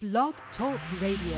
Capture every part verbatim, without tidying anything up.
Blog Talk Radio.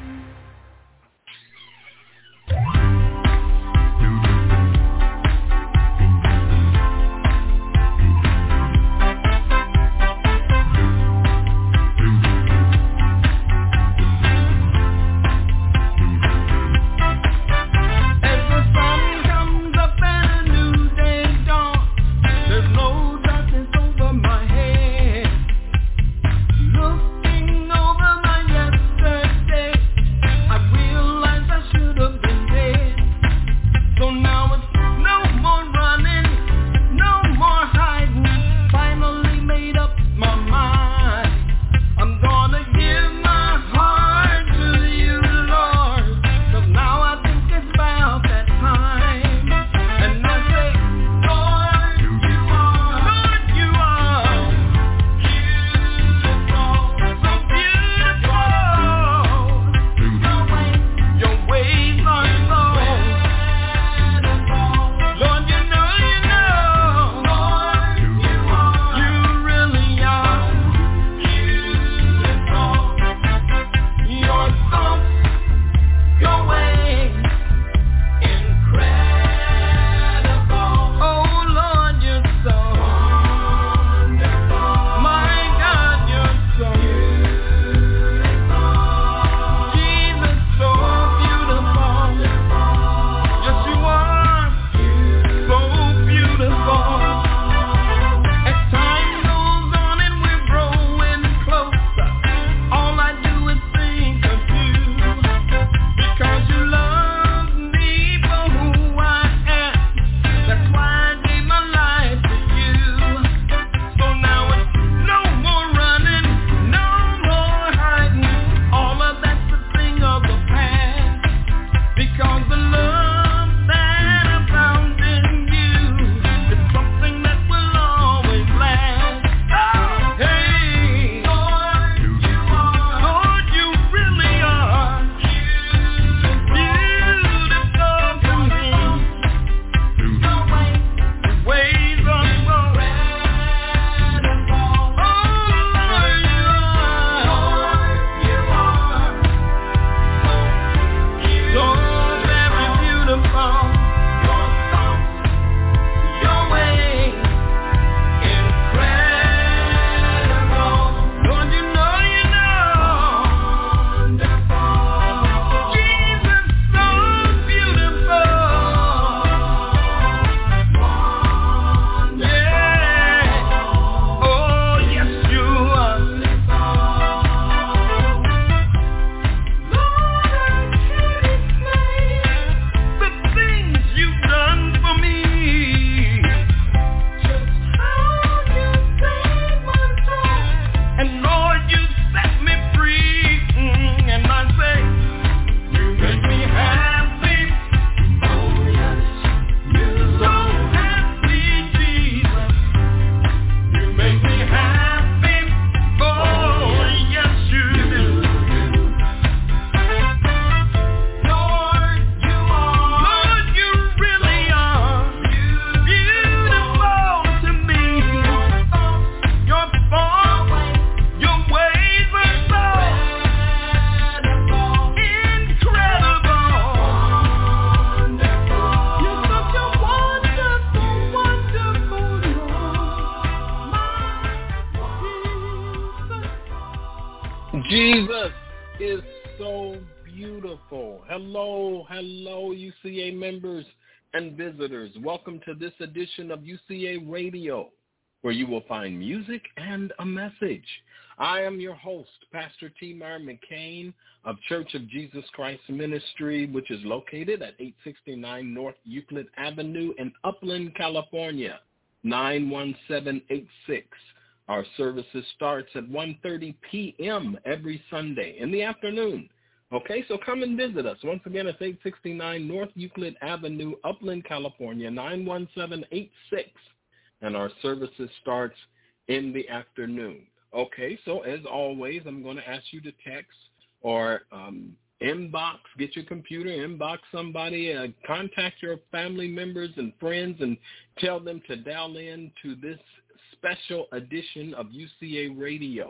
Jesus is so beautiful. Hello, hello, U C A members and visitors. Welcome to this edition of U C A Radio, where you will find music and a message. I am your host, Pastor T-Mar McCain of Church of Jesus Christ Ministry, which is located at eight sixty-nine North Euclid Avenue in Upland, California, nine one seven eight six. Our services starts at one thirty p.m. every Sunday in the afternoon. Okay, so come and visit us. Once again, it's eight sixty-nine North Euclid Avenue, Upland, California, nine one seven eight six. And our services starts in the afternoon. Okay, so as always, I'm going to ask you to text or um, inbox, get your computer, inbox somebody, uh, contact your family members and friends and tell them to dial in to this special edition of U C A Radio.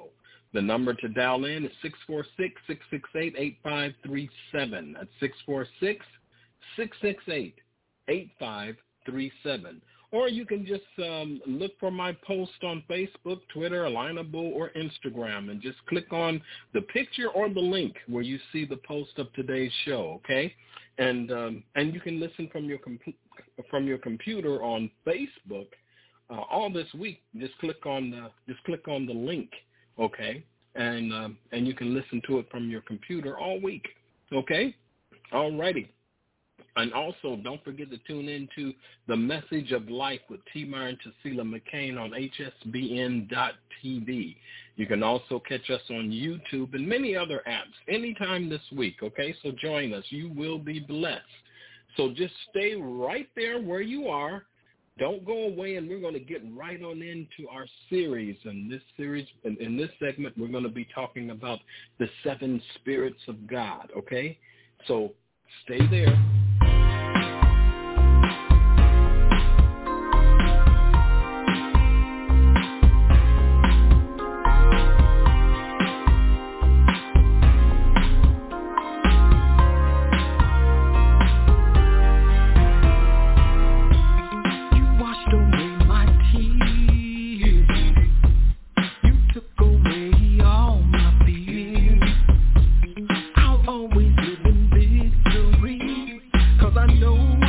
The number to dial in is six four six, six six eight, eight five three seven. That's six four six, six six eight, eight five three seven. Or you can just um, look for my post on Facebook, Twitter, Alignable, or Instagram, and just click on the picture or the link where you see the post of today's show, okay? And um, and you can listen from your compu- from your computer on Facebook uh, all this week. Just click on the just click on the link, okay? And um, and you can listen to it from your computer all week, okay? All righty. And also, don't forget to tune in to The Message of Life with T. Myron Tassila McCain on H S B N dot T V. You can also catch us on YouTube and many other apps anytime this week, okay? So join us. You will be blessed. So just stay right there where you are. Don't go away, and we're going to get right on into our series. And this series, in, in this segment, we're going to be talking about the seven spirits of God, okay? So stay there. I know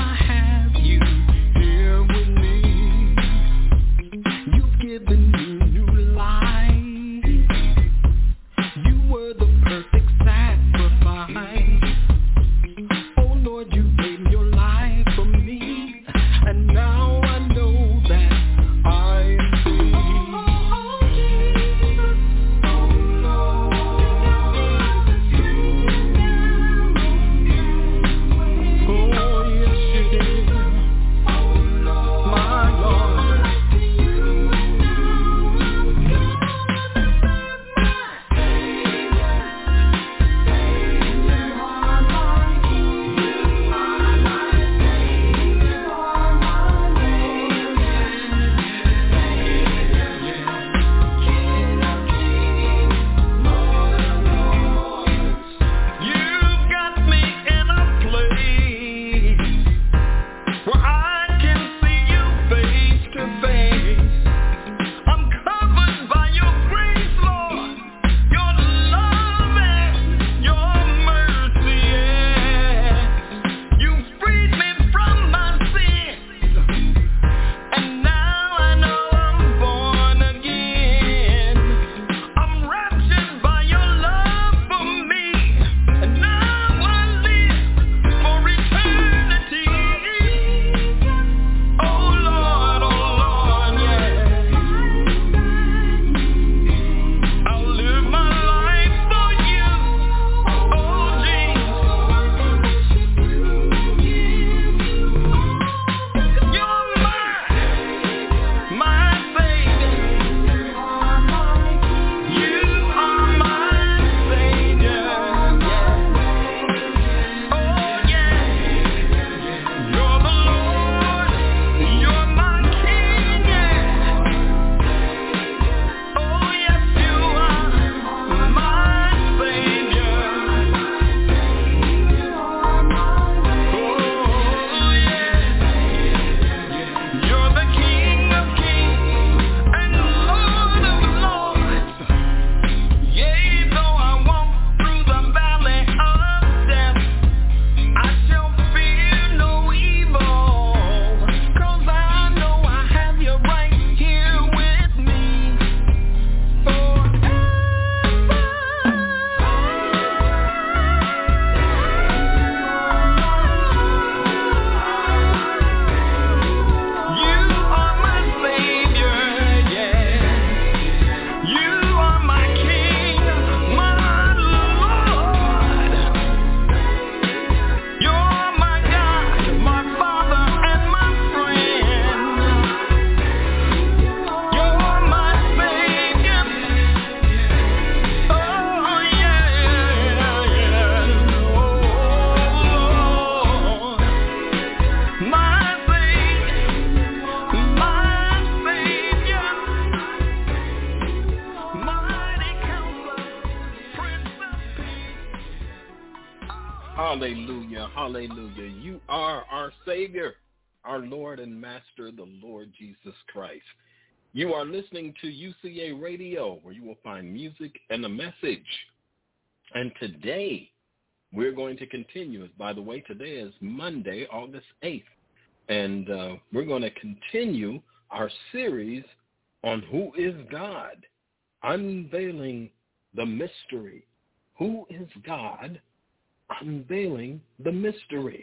Hallelujah, hallelujah. You are our Savior, our Lord and Master, the Lord Jesus Christ. You are listening to U C A Radio, where you will find music and a message. And today, we're going to continue. By the way, today is Monday, August eighth. And uh, we're going to continue our series on Who is God? Unveiling the Mystery. Who is God? Unveiling the Mystery.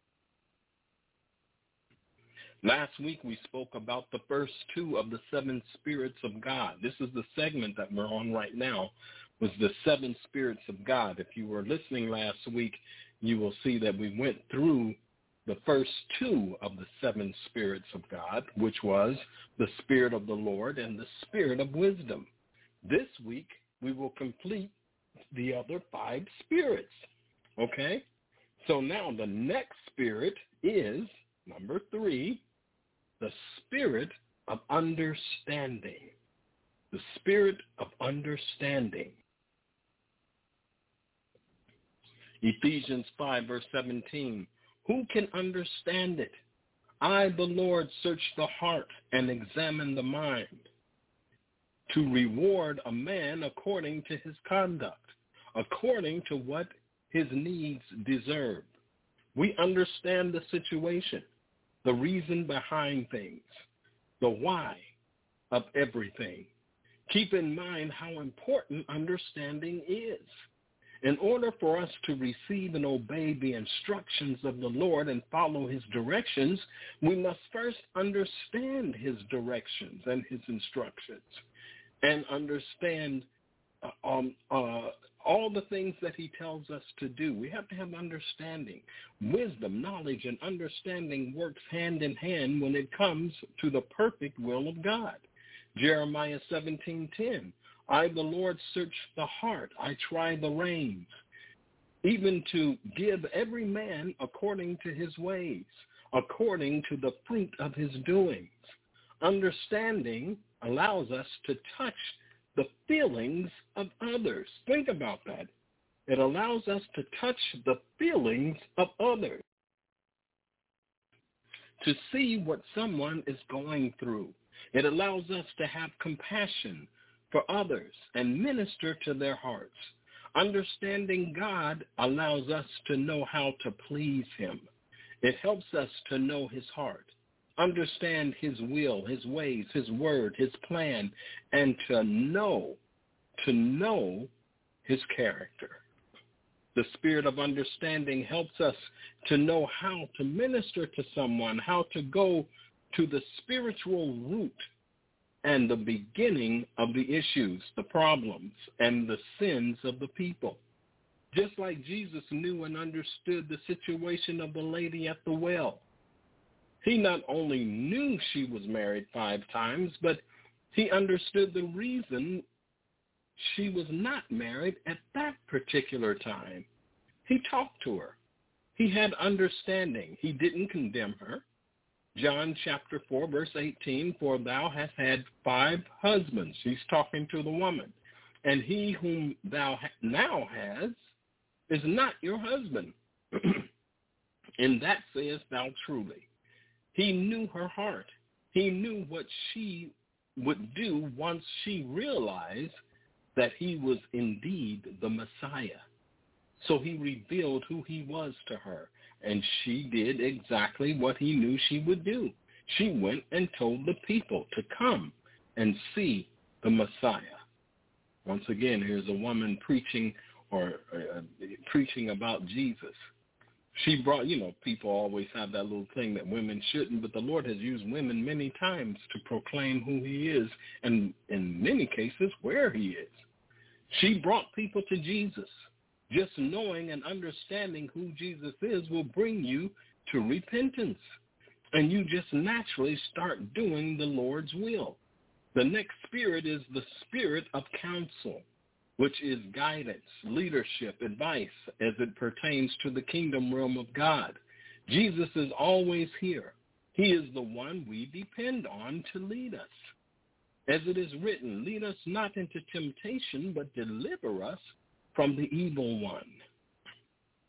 Last week we spoke about the first two of the seven spirits of God. This is the segment that we're on right now, was the seven spirits of God. If you were listening last week, you will see that we went through the first two of the seven spirits of God, which was the Spirit of the Lord and the Spirit of wisdom. This week we will complete the other five spirits. Okay, so now the next spirit is, number three, the spirit of understanding. The spirit of understanding. Ephesians five, verse seventeen, who can understand it? I, the Lord, search the heart and examine the mind, to reward a man according to his conduct, according to what his needs deserve. We understand the situation, the reason behind things, the why of everything. Keep in mind how important understanding is. In order for us to receive and obey the instructions of the Lord and follow his directions, we must first understand his directions and his instructions and understand uh, um, uh, all the things that he tells us to do. We have to have understanding. Wisdom, knowledge, and understanding works hand in hand when it comes to the perfect will of God. Jeremiah seventeen ten, I, the Lord, search the heart. I try the reins, even to give every man according to his ways, according to the fruit of his doings. Understanding allows us to touch the feelings of others. Think about that. It allows us to touch the feelings of others, to see what someone is going through. It allows us to have compassion for others and minister to their hearts. Understanding God allows us to know how to please him. It helps us to know his heart, understand his will, his ways, his word, his plan, and to know, to know his character. The spirit of understanding helps us to know how to minister to someone, how to go to the spiritual root and the beginning of the issues, the problems, and the sins of the people. Just like Jesus knew and understood the situation of the lady at the well. He not only knew she was married five times, but he understood the reason she was not married at that particular time. He talked to her. He had understanding. He didn't condemn her. John chapter four, verse eighteen, for thou hast had five husbands. He's talking to the woman. And he whom thou now hast is not your husband. In that sayest thou truly. He knew her heart. He knew what she would do once she realized that he was indeed the Messiah. So he revealed who he was to her, and she did exactly what he knew she would do. She went and told the people to come and see the Messiah. Once again, here's a woman preaching or uh, preaching about Jesus. She brought, you know, people always have that little thing that women shouldn't, but the Lord has used women many times to proclaim who he is, and in many cases, where he is. She brought people to Jesus. Just knowing and understanding who Jesus is will bring you to repentance, and you just naturally start doing the Lord's will. The next spirit is the spirit of counsel, which is guidance, leadership, advice as it pertains to the kingdom realm of God. Jesus is always here. He is the one we depend on to lead us. As it is written, lead us not into temptation, but deliver us from the evil one.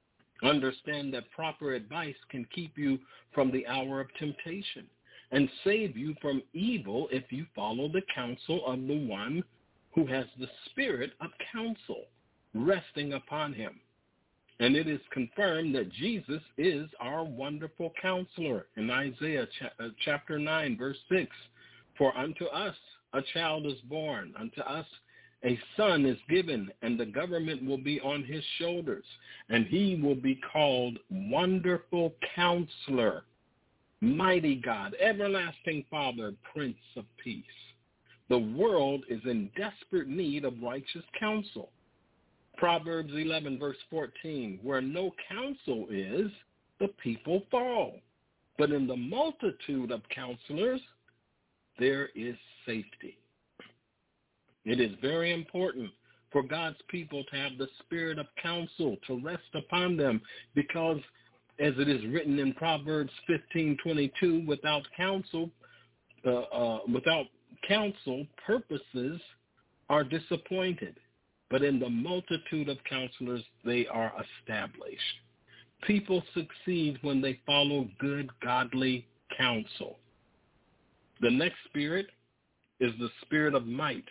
Understand that proper advice can keep you from the hour of temptation and save you from evil if you follow the counsel of the one who has the spirit of counsel resting upon him. And it is confirmed that Jesus is our wonderful counselor in Isaiah chapter nine, verse six. For unto us a child is born, unto us a son is given, and the government will be on his shoulders, and he will be called Wonderful Counselor, Mighty God, Everlasting Father, Prince of Peace. The world is in desperate need of righteous counsel. Proverbs eleven, verse fourteen, where no counsel is, the people fall. But in the multitude of counselors, there is safety. It is very important for God's people to have the spirit of counsel to rest upon them, because as it is written in Proverbs fifteen twenty-two, without counsel, uh, uh, without counsel, purposes are disappointed. But in the multitude of counselors, they are established. People succeed when they follow good, godly counsel. The next spirit is the spirit of might.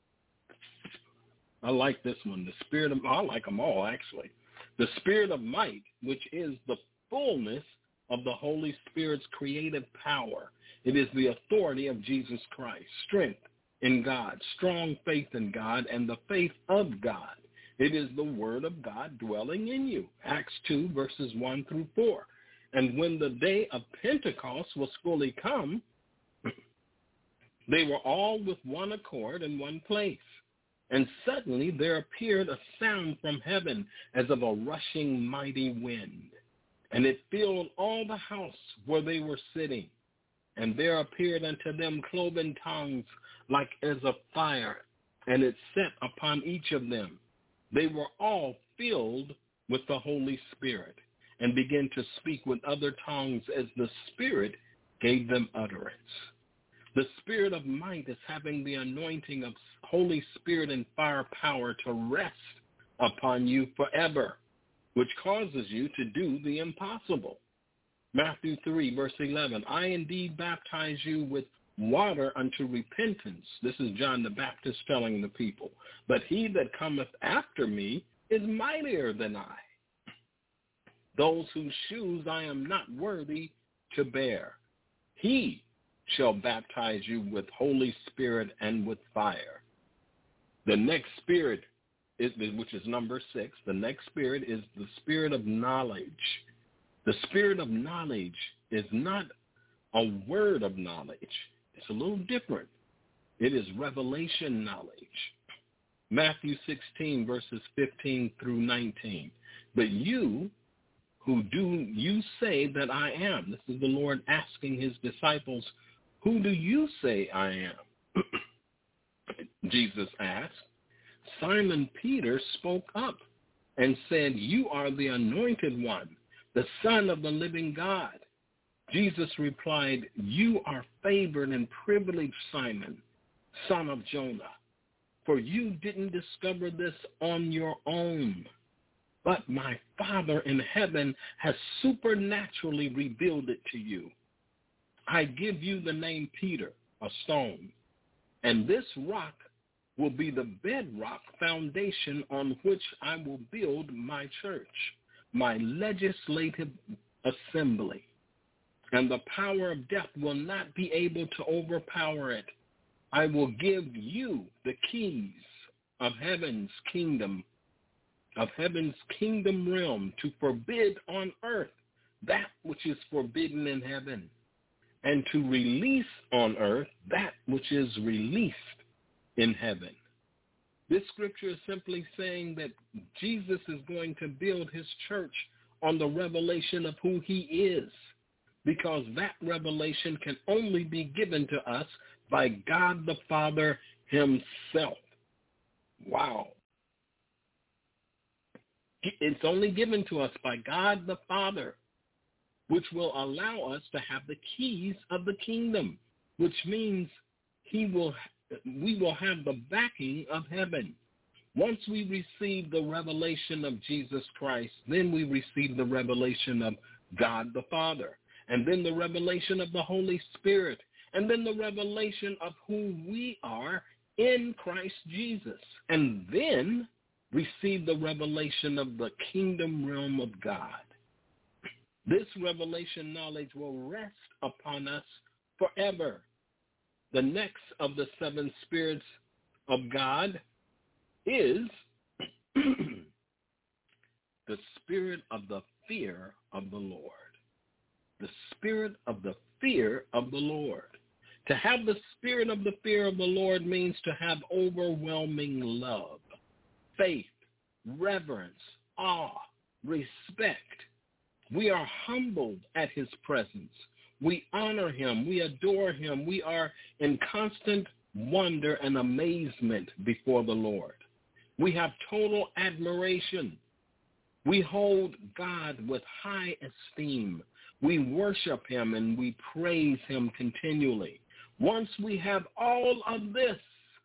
I like this one. The spirit of, I like them all, actually. The spirit of might, which is the fullness of the Holy Spirit's creative power. It is the authority of Jesus Christ, strength in God, strong faith in God, and the faith of God. It is the word of God dwelling in you. Acts two, verses one through four. And when the day of Pentecost was fully come, they were all with one accord in one place. And suddenly there appeared a sound from heaven as of a rushing mighty wind. And it filled all the house where they were sitting. And there appeared unto them cloven tongues like as of fire, and it set upon each of them. They were all filled with the Holy Spirit, and began to speak with other tongues as the Spirit gave them utterance. The spirit of might is having the anointing of Holy Spirit and fire power to rest upon you forever, which causes you to do the impossible. Matthew three, verse eleven, I indeed baptize you with water unto repentance. This is John the Baptist telling the people. But he that cometh after me is mightier than I, those whose shoes I am not worthy to bear. He shall baptize you with Holy Spirit and with fire. The next spirit, is, which is number six, the next spirit is the spirit of knowledge. The spirit of knowledge is not a word of knowledge. It's a little different. It is revelation knowledge. Matthew sixteen, verses fifteen through nineteen. But you, who do you say that I am? This is the Lord asking his disciples, who do you say I am? Jesus asked. Simon Peter spoke up and said, you are the anointed one, the Son of the living God. Jesus replied, you are favored and privileged, Simon, son of Jonah, for you didn't discover this on your own, but my Father in heaven has supernaturally revealed it to you. I give you the name Peter, a stone, and this rock will be the bedrock foundation on which I will build my church, my legislative assembly. And the power of death will not be able to overpower it. I will give you the keys of heaven's kingdom, of heaven's kingdom realm, to forbid on earth that which is forbidden in heaven, and to release on earth that which is released in heaven. This scripture is simply saying that Jesus is going to build his church on the revelation of who he is, because that revelation can only be given to us by God the Father himself. Wow. It's only given to us by God the Father, which will allow us to have the keys of the kingdom, which means he will, we will have the backing of heaven. Once we receive the revelation of Jesus Christ, then we receive the revelation of God the Father, and then the revelation of the Holy Spirit, and then the revelation of who we are in Christ Jesus, and then receive the revelation of the kingdom realm of God. This revelation knowledge will rest upon us forever. The next of the seven spirits of God is the spirit of the fear of the Lord. The spirit of the fear of the Lord. To have the spirit of the fear of the Lord means to have overwhelming love, faith, reverence, awe, respect. We are humbled at his presence. We honor him. We adore him. We are in constant wonder and amazement before the Lord. We have total admiration. We hold God with high esteem. We worship him and we praise him continually. Once we have all of this,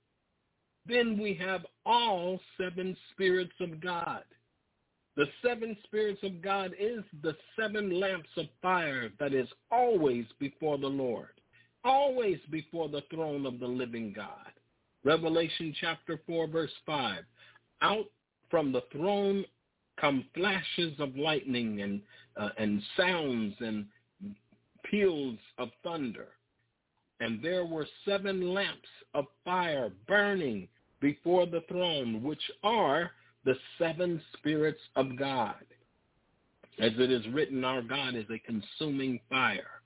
then we have all seven spirits of God. The seven spirits of God is the seven lamps of fire that is always before the Lord, always before the throne of the living God. Revelation chapter four, verse five. Out from the throne come flashes of lightning and uh, and sounds and peals of thunder. And there were seven lamps of fire burning before the throne, which are the seven spirits of God. As it is written, our God is a consuming fire.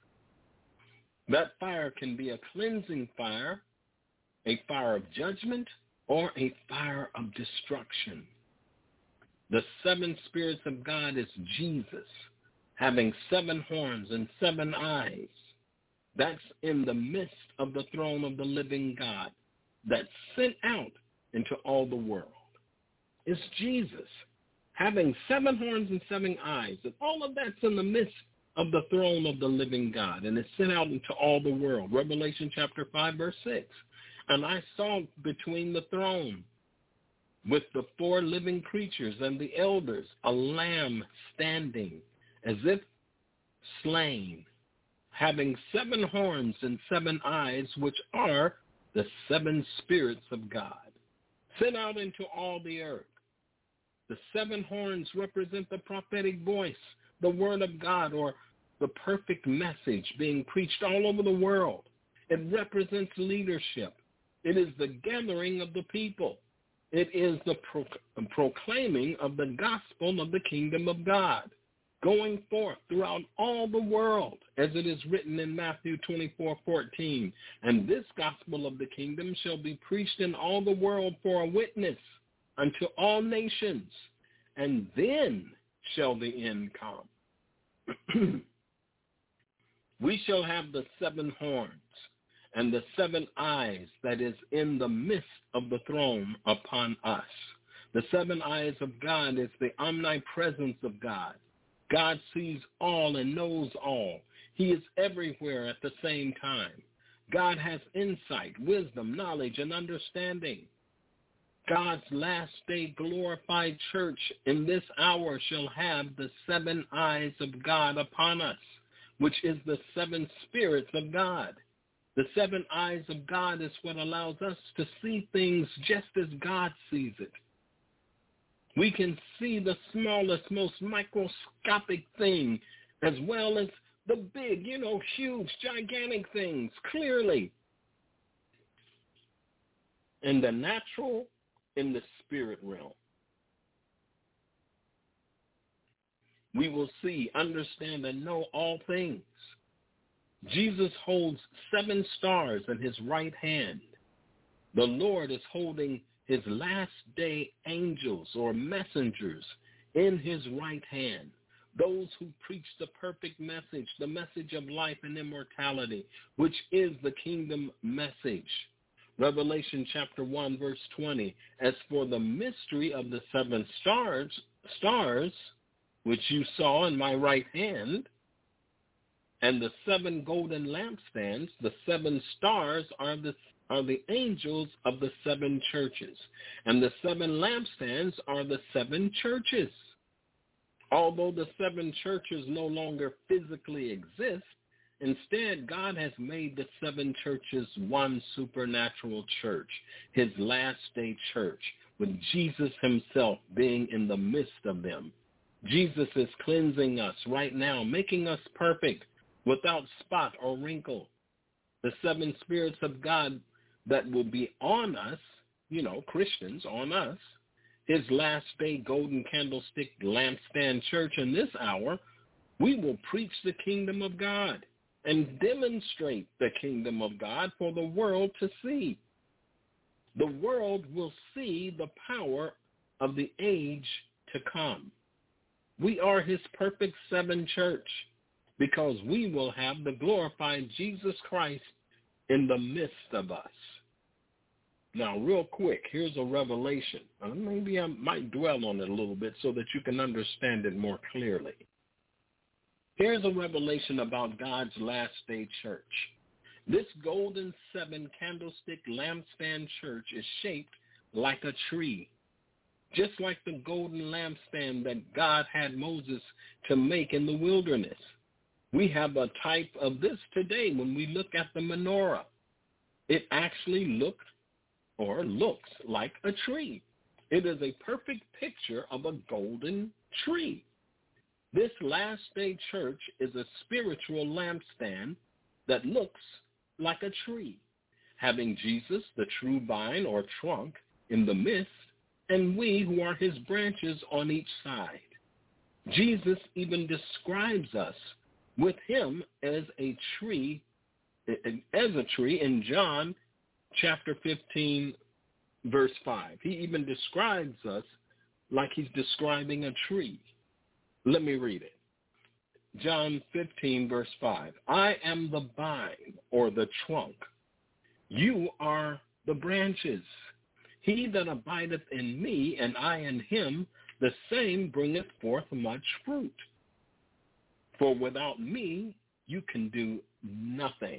That fire can be a cleansing fire, a fire of judgment, or a fire of destruction. The seven spirits of God is Jesus, having seven horns and seven eyes. That's in the midst of the throne of the living God that's sent out into all the world. It's Jesus, having seven horns and seven eyes, and all of that's in the midst of the throne of the living God, and it's sent out into all the world. Revelation chapter five, verse six. And I saw between the throne with the four living creatures and the elders a lamb standing as if slain, having seven horns and seven eyes, which are the seven spirits of God, sent out into all the earth. The seven horns represent the prophetic voice, the word of God, or the perfect message being preached all over the world. It represents leadership. It is the gathering of the people. It is the pro- proclaiming of the gospel of the kingdom of God, going forth throughout all the world, as it is written in Matthew twenty-four fourteen. And this gospel of the kingdom shall be preached in all the world for a witness unto all nations, and then shall the end come. We shall have the seven horns and the seven eyes that is in the midst of the throne upon us. The seven eyes of God is the omnipresence of God. God sees all and knows all. He is everywhere at the same time. God has insight, wisdom, knowledge, and understanding. God's last day glorified church in this hour shall have the seven eyes of God upon us, which is the seven spirits of God. The seven eyes of God is what allows us to see things just as God sees it. We can see the smallest, most microscopic thing as well as the big, you know, huge, gigantic things clearly. In the natural, in the spirit realm. We will see, understand, and know all things. Jesus holds seven stars in his right hand. The Lord is holding his last day angels or messengers in his right hand, those who preach the perfect message, the message of life and immortality, which is the kingdom message. Revelation chapter one, verse twenty, as for the mystery of the seven stars, stars, which you saw in my right hand, and the seven golden lampstands, the seven stars are the are the angels of the seven churches, and the seven lampstands are the seven churches. Although the seven churches no longer physically exist, instead God has made the seven churches one supernatural church, his last day church, with Jesus himself being in the midst of them. Jesus is cleansing us right now, making us perfect, without spot or wrinkle. The seven spirits of God that will be on us, you know, Christians on us, his last day golden candlestick lampstand church in this hour, we will preach the kingdom of God and demonstrate the kingdom of God for the world to see. The world will see the power of the age to come. We are his perfect seven church because we will have the glorified Jesus Christ in the midst of us. Now, real quick, here's a revelation. Uh, maybe I might dwell on it a little bit so that you can understand it more clearly. Here's a revelation about God's last day church. This golden seven candlestick lampstand church is shaped like a tree, just like the golden lampstand that God had Moses to make in the wilderness. We have a type of this today when we look at the menorah. It actually looked or looks like a tree. It is a perfect picture of a golden tree. This last day church is a spiritual lampstand that looks like a tree, having Jesus, the true vine or trunk, in the midst, and we who are his branches on each side. Jesus even describes us with him as a tree, as a tree in John chapter fifteen, verse five. He even describes us like he's describing a tree. Let me read it. John fifteen, verse five. I am the vine, or the trunk. You are the branches. He that abideth in me, and I in him, the same bringeth forth much fruit. For without me, you can do nothing.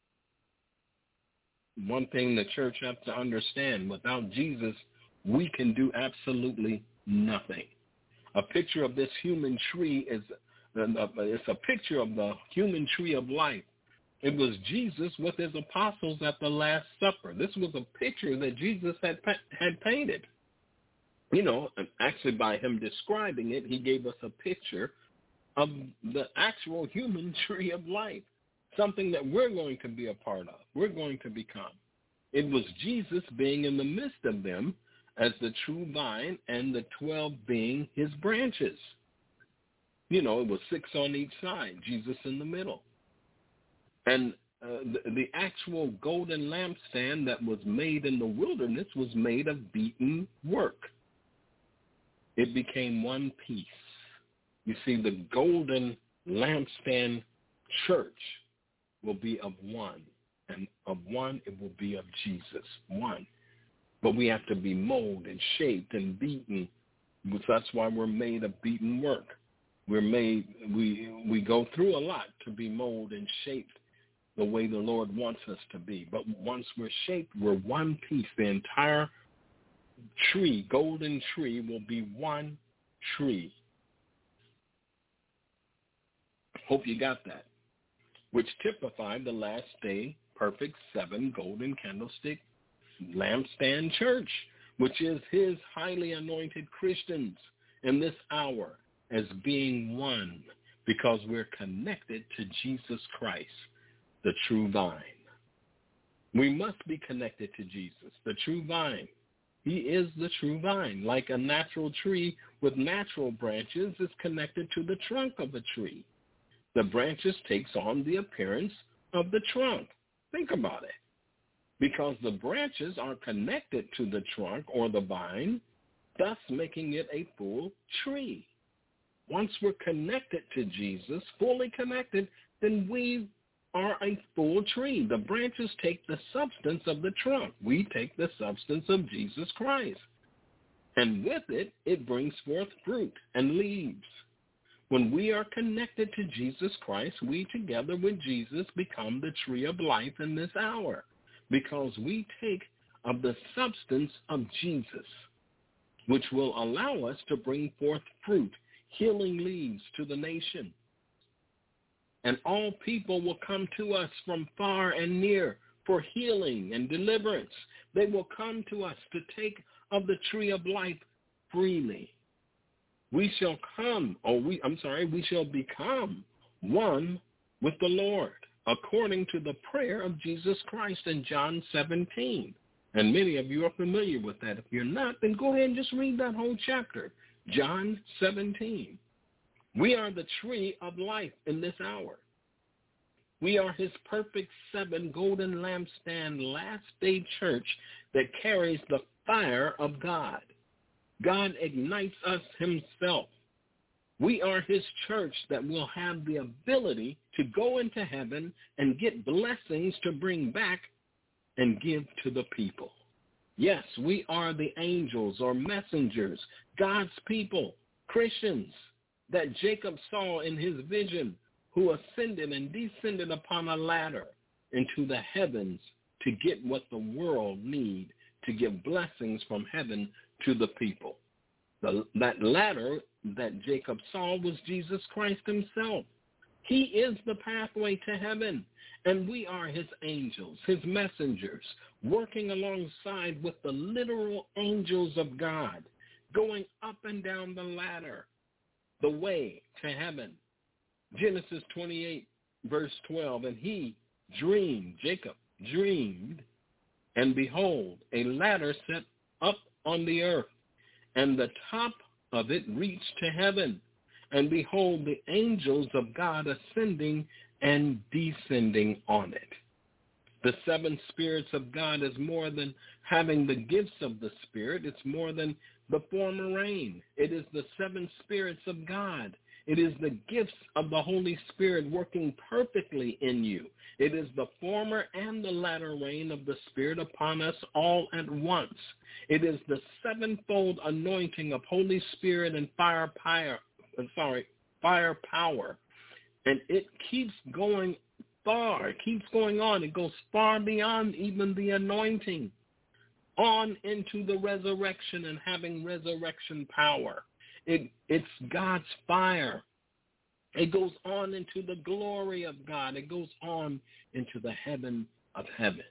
One thing the church has to understand, without Jesus, we can do absolutely nothing. A picture of this human tree is it's a picture of the human tree of life. It was Jesus with his apostles at the Last Supper. This was a picture that Jesus had had painted. You know, actually by him describing it, he gave us a picture of the actual human tree of life, something that we're going to be a part of, we're going to become. It was Jesus being in the midst of them as the true vine and the twelve being his branches. You know, it was six on each side, Jesus in the middle. And uh, the, the actual golden lampstand that was made in the wilderness was made of beaten work. It became one piece. You see, the golden lampstand church will be of one. And of one, it will be of Jesus, one. But we have to be molded and shaped and beaten. That's why we're made of beaten work. We're made, we we go through a lot to be molded and shaped the way the Lord wants us to be. But once we're shaped, we're one piece. The entire tree, golden tree, will be one tree. Hope you got that. Which typified the last day perfect seven golden candlestick lampstand church, which is his highly anointed Christians in this hour as being one because we're connected to Jesus Christ, the true vine. We must be connected to Jesus, the true vine. He is the true vine. Like a natural tree with natural branches is connected to the trunk of a tree. The branches takes on the appearance of the trunk. Think about it. Because the branches are connected to the trunk or the vine, thus making it a full tree. Once we're connected to Jesus, fully connected, then we are a full tree. The branches take the substance of the trunk. We take the substance of Jesus Christ. And with it, it brings forth fruit and leaves. When we are connected to Jesus Christ, we together with Jesus become the tree of life in this hour. because we take of the substance of Jesus, which will allow us to bring forth fruit, healing leaves to the nation. And all people will come to us from far and near for healing and deliverance. They will come to us to take of the tree of life freely. We shall come, or we, I'm sorry, we shall become one with the Lord, according to the prayer of Jesus Christ in John seventeen. And many of you are familiar with that. If you're not, then go ahead and just read that whole chapter, John seventeen. We are the tree of life in this hour. We are his perfect seven golden lampstand last day church that carries the fire of God. God ignites us himself. We are his church that will have the ability to go into heaven and get blessings to bring back and give to the people. Yes, we are the angels or messengers, God's people, Christians that Jacob saw in his vision, who ascended and descended upon a ladder into the heavens to get what the world need to give blessings from heaven to the people. The, that ladder that Jacob saw was Jesus Christ himself. He is the pathway to heaven, and we are his angels, his messengers, working alongside with the literal angels of God, going up and down the ladder, the way to heaven. Genesis twenty-eight, verse twelve, and he dreamed, Jacob dreamed, and behold, a ladder set up on the earth, and the top of it reached to heaven. And behold, the angels of God ascending and descending on it. The seven spirits of God is more than having the gifts of the Spirit. It's more than the former rain. It is the seven spirits of God. It is the gifts of the Holy Spirit working perfectly in you. It is the former and the latter rain of the Spirit upon us all at once. It is the sevenfold anointing of Holy Spirit and fire power, sorry, fire power. And it keeps going far. It keeps going on. It goes far beyond even the anointing, on into the resurrection and having resurrection power. It, it's God's fire. It goes on into the glory of God. It goes on into the heaven of heavens.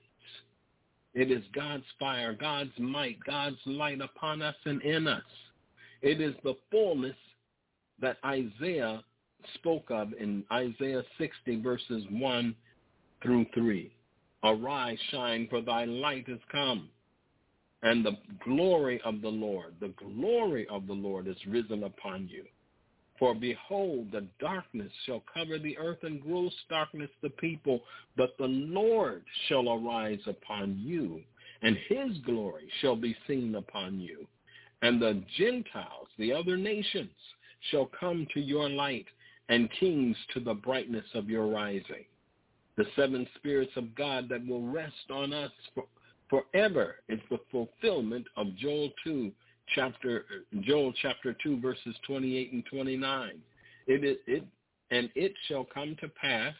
It is God's fire, God's might, God's light upon us and in us. It is the fullness that Isaiah spoke of in Isaiah sixty, verses one through three. Arise, shine, for thy light is come, and the glory of the Lord, the glory of the Lord is risen upon you. For behold, the darkness shall cover the earth, and gross darkness the people, but the Lord shall arise upon you, and his glory shall be seen upon you. And the Gentiles, the other nations, shall come to your light, and kings to the brightness of your rising. The seven spirits of God that will rest on us for, forever is the fulfillment of Joel two, chapter Joel chapter two, verses twenty-eight and twenty-nine. It is it, and it shall come to pass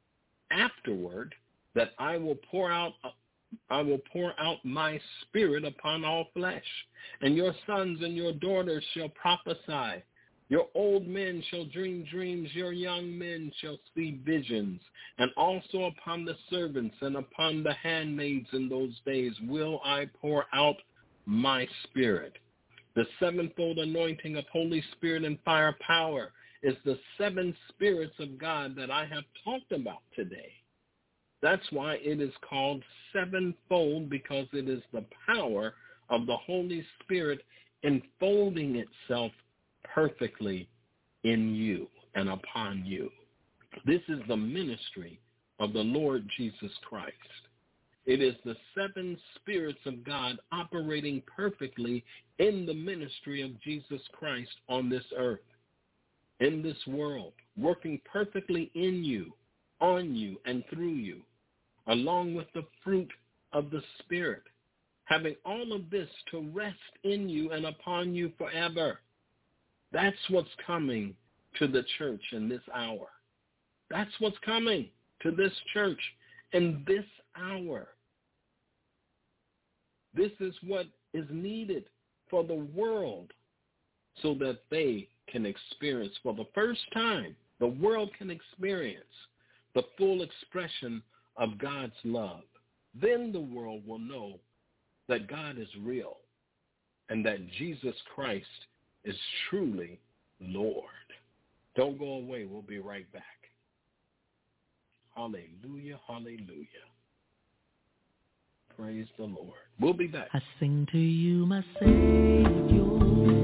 afterward that I will pour out I will pour out my spirit upon all flesh, and your sons and your daughters shall prophesy. Your old men shall dream dreams, your young men shall see visions, and also upon the servants and upon the handmaids in those days will I pour out my spirit. The sevenfold anointing of Holy Spirit and fire power is the seven spirits of God that I have talked about today. That's why it is called sevenfold, because it is the power of the Holy Spirit enfolding itself perfectly in you and upon you. This is the ministry of the Lord Jesus Christ. It is the seven spirits of God operating perfectly in the ministry of Jesus Christ on this earth, in this world, working perfectly in you, on you, and through you, along with the fruit of the Spirit, having all of this to rest in you and upon you forever. That's what's coming to the church in this hour. That's what's coming to this church in this hour. This is what is needed for the world so that they can experience for the first time, the world can experience the full expression of God's love. Then the world will know that God is real and that Jesus Christ is truly Lord. Don't go away. We'll be right back. Hallelujah, hallelujah. Praise the Lord. We'll be back. I sing to you, my Savior.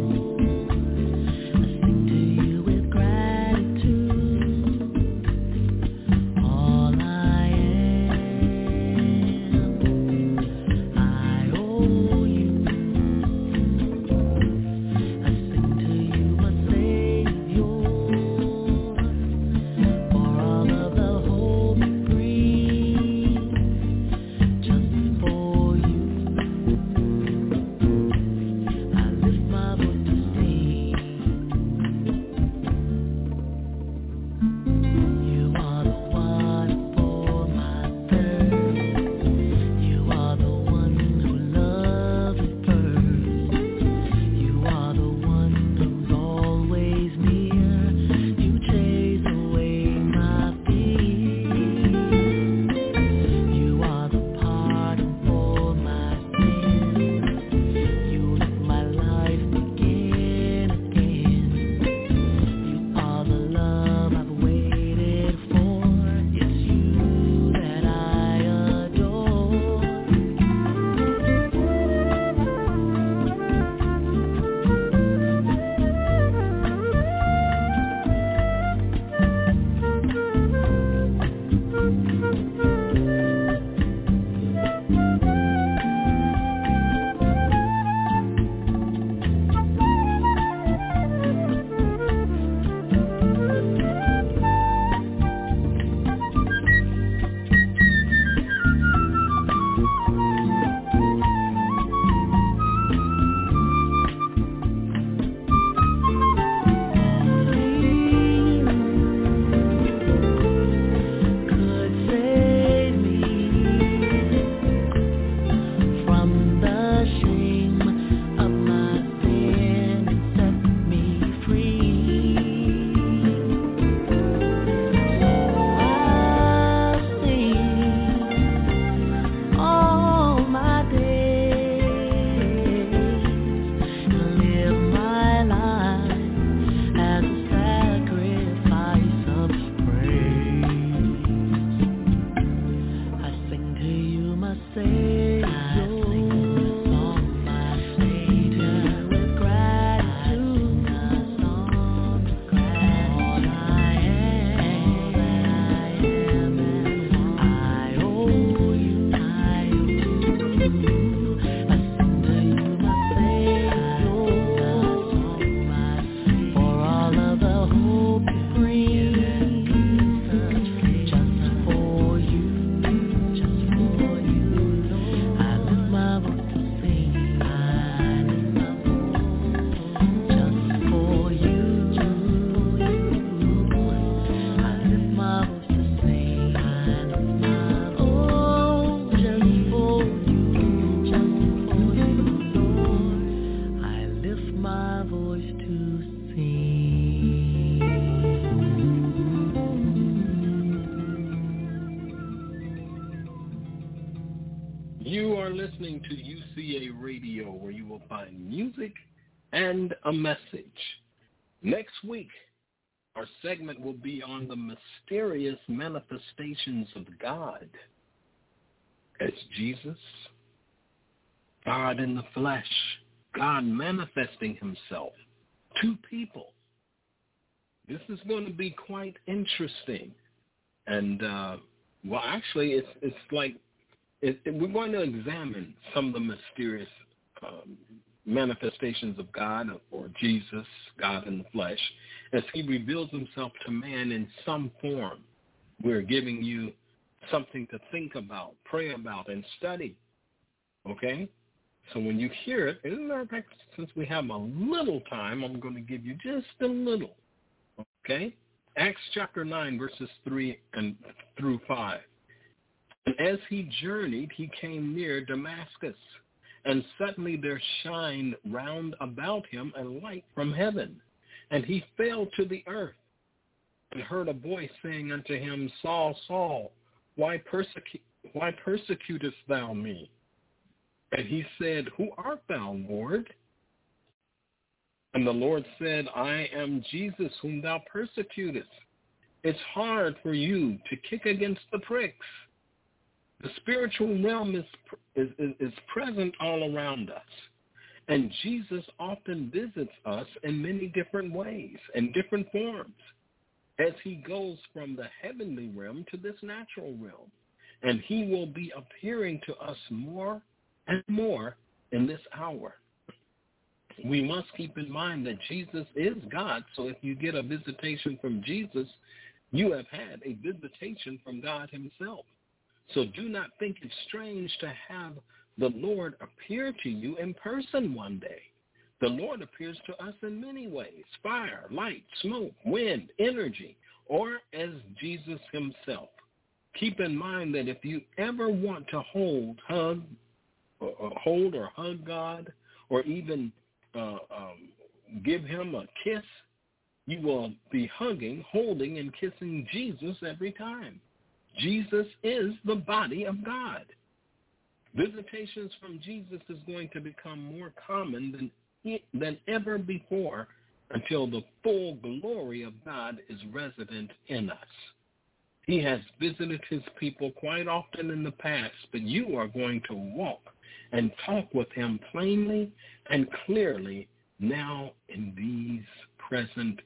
Listening to U C A Radio, where you will find music and a message. Next week, our segment will be on the mysterious manifestations of God. As Jesus, God in the flesh, God manifesting himself to people. This is going to be quite interesting. And, uh, well, actually, it's it's like, It, it, we're going to examine some of the mysterious um, manifestations of God or Jesus, God in the flesh, as he reveals himself to man in some form. We're giving you something to think about, pray about, and study, okay? So when you hear it, as a matter of fact, since we have a little time, I'm going to give you just a little, okay? Acts chapter nine, verses three and through five. And as he journeyed, he came near Damascus. And suddenly there shined round about him a light from heaven. And he fell to the earth and heard a voice saying unto him, Saul, Saul, why, persecu- why persecutest thou me? And he said, Who art thou, Lord? And the Lord said, I am Jesus whom thou persecutest. It's hard for you to kick against the pricks. The spiritual realm is, is, is present all around us. And Jesus often visits us in many different ways, in different forms, as he goes from the heavenly realm to this natural realm. And he will be appearing to us more and more in this hour. We must keep in mind that Jesus is God, so if you get a visitation from Jesus, you have had a visitation from God himself. So do not think it's strange to have the Lord appear to you in person one day. The Lord appears to us in many ways: fire, light, smoke, wind, energy, or as Jesus himself. Keep in mind that if you ever want to hold, hug, or, or hold or hug God, or even uh, um, give him a kiss, you will be hugging, holding, and kissing Jesus every time. Jesus is the body of God. Visitations from Jesus is going to become more common than, than ever before until the full glory of God is resident in us. He has visited his people quite often in the past, but you are going to walk and talk with him plainly and clearly now in these present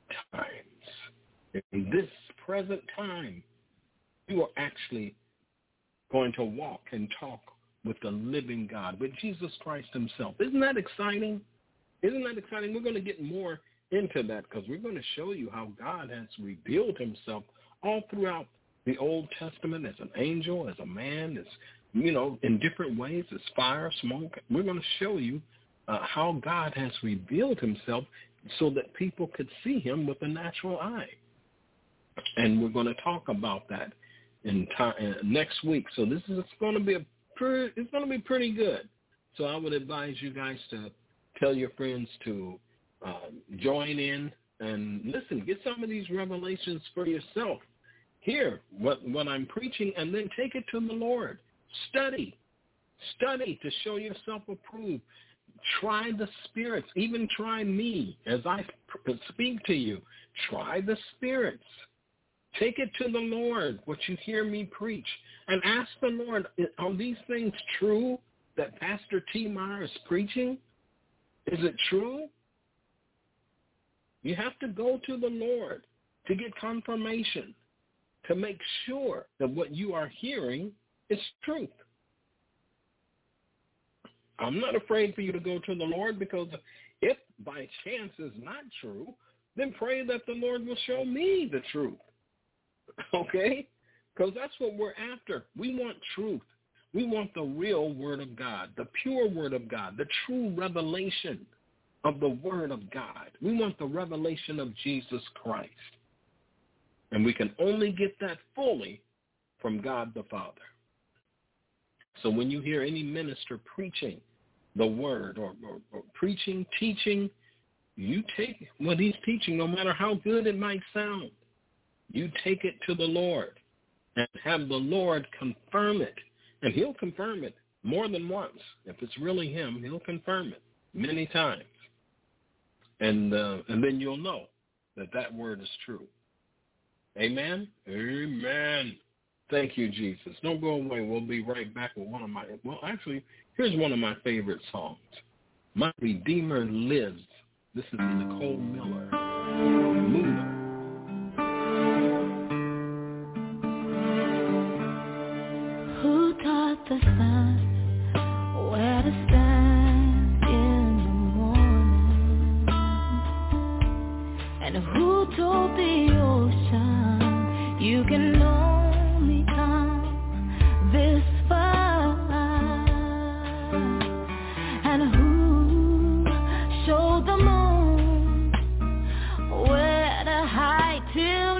times. In this present time, you are actually going to walk and talk with the living God, with Jesus Christ himself. Isn't that exciting? Isn't that exciting? We're going to get more into that because we're going to show you how God has revealed himself all throughout the Old Testament as an angel, as a man, as, you know, in different ways, as fire, smoke. We're going to show you uh, how God has revealed himself so that people could see him with the natural eye. And we're going to talk about that in time, uh, next week. So this is it's going to be a pretty, it's going to be pretty good. So I would advise you guys to tell your friends to uh, join in and listen. Get some of these revelations for yourself. Hear what what I'm preaching, and then take it to the Lord. Study, study to show yourself approved. Try the spirits. Even try me as I speak to you. Try the spirits. Take it to the Lord, what you hear me preach, and ask the Lord, are these things true that Pastor T. Meyer is preaching? Is it true? You have to go to the Lord to get confirmation, to make sure that what you are hearing is truth. I'm not afraid for you to go to the Lord, because if by chance it's not true, then pray that the Lord will show me the truth. Okay? Because that's what we're after. We want truth. We want the real Word of God, the pure Word of God, the true revelation of the Word of God. We want the revelation of Jesus Christ. And we can only get that fully from God the Father. So when you hear any minister preaching the Word or, or, or preaching, teaching, you take what he's teaching, no matter how good it might sound. You take it to the Lord and have the Lord confirm it. And he'll confirm it more than once. If it's really him, he'll confirm it many times. And uh, and then you'll know that that word is true. Amen? Amen. Thank you, Jesus. Don't go away. We'll be right back with one of my, well, actually, here's one of my favorite songs. My Redeemer Lives. This is Nicole Miller. Luna. Who taught the sun where to stand in the morning? And who told the ocean you can only come this far? And who showed the moon where to hide till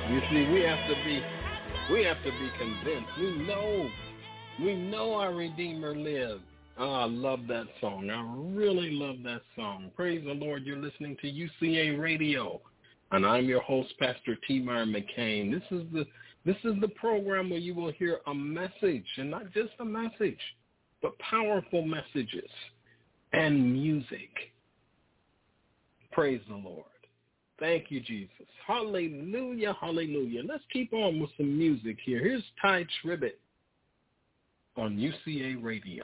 You see, we have to be, we have to be convinced. We know, we know our Redeemer lives. Oh, I love that song. I really love that song. Praise the Lord. You're listening to U C A Radio, and I'm your host, Pastor T. Myron McCain. This is the this is the program where you will hear a message, and not just a message, but powerful messages and music. Praise the Lord. Thank you, Jesus. Hallelujah, hallelujah. Let's keep on with some music here. Here's Ty Tribbett on U C A Radio.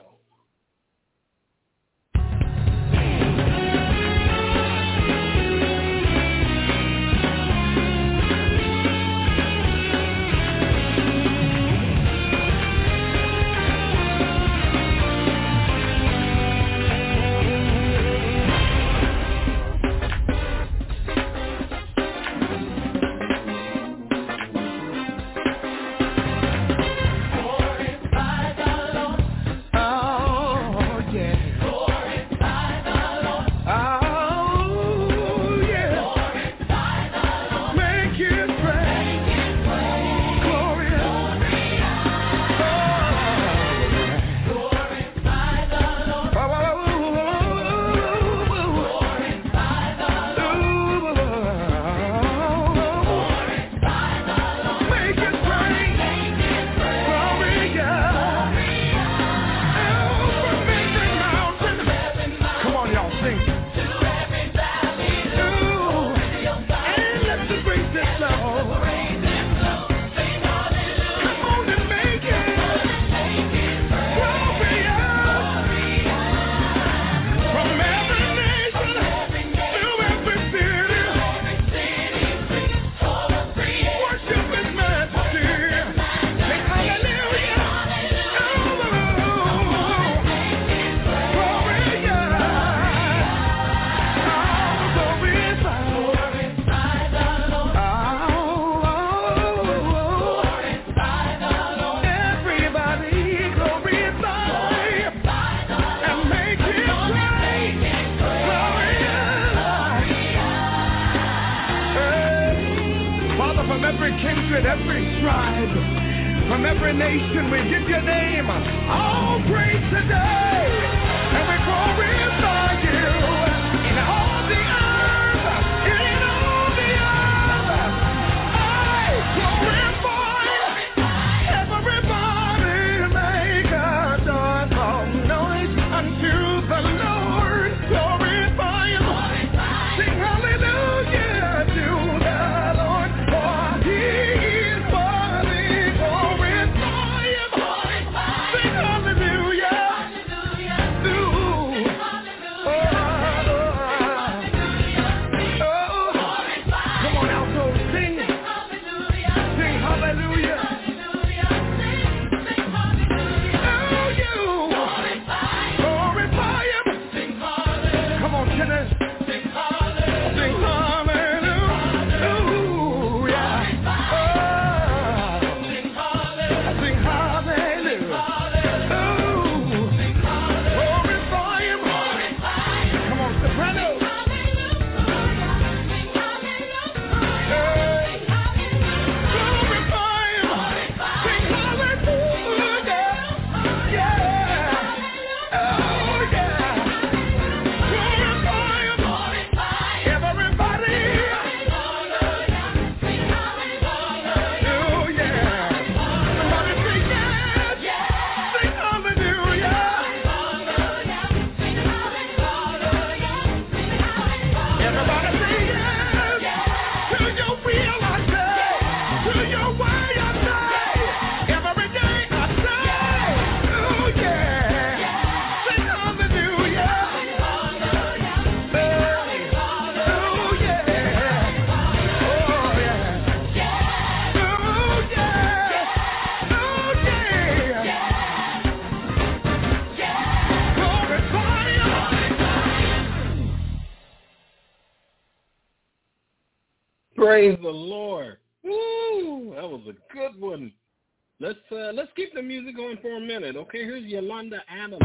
Praise the Lord. Woo, that was a good one. Let's uh, let's keep the music going for a minute. Okay, here's Yolanda Adams.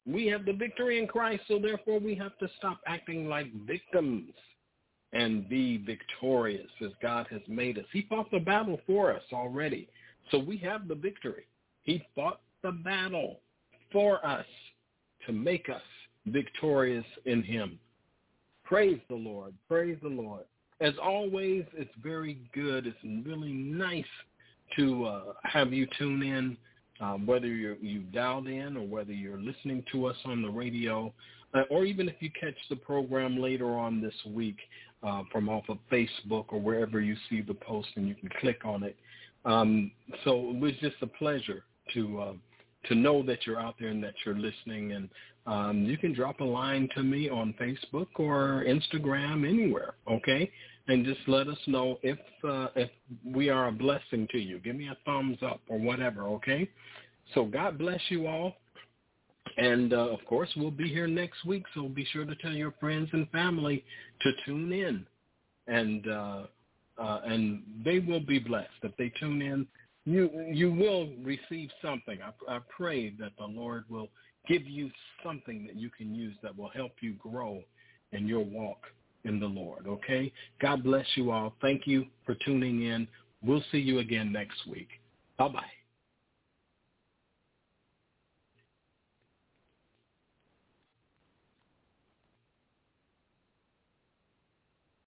We have the victory in Christ, so therefore we have to stop acting like victims and be victorious as God has made us. He fought the battle for us already, so we have the victory. He fought the battle for us to make us victorious in him. Praise the Lord. Praise the Lord. As always, it's very good. It's really nice to uh, have you tune in, um, whether you're, you've dialed in or whether you're listening to us on the radio, uh, or even if you catch the program later on this week uh, from off of Facebook or wherever you see the post and you can click on it. Um, so it was just a pleasure to uh, to know that you're out there and that you're listening. And um, you can drop a line to me on Facebook or Instagram, anywhere, okay? And just let us know if uh, if we are a blessing to you. Give me a thumbs up or whatever, okay? So God bless you all. And, uh, of course, we'll be here next week, so be sure to tell your friends and family to tune in. And uh, uh, and they will be blessed. If they tune in, you you will receive something. I, I pray that the Lord will give you something that you can use that will help you grow in your walk in the Lord, okay? God bless you all. Thank you for tuning in. We'll see you again next week. Bye-bye.